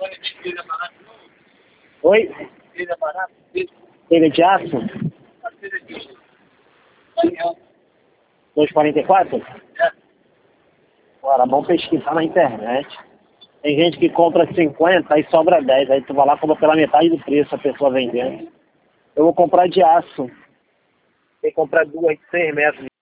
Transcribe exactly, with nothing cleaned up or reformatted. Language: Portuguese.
Oi? Telha de aço? dois e quarenta e quatro? Agora, vamos pesquisar na internet. Tem gente que compra cinquenta e sobra dez. Aí tu vai lá e compra pela metade do preço a pessoa vendendo. Eu vou comprar de aço. Tem que comprar duas, seis metros.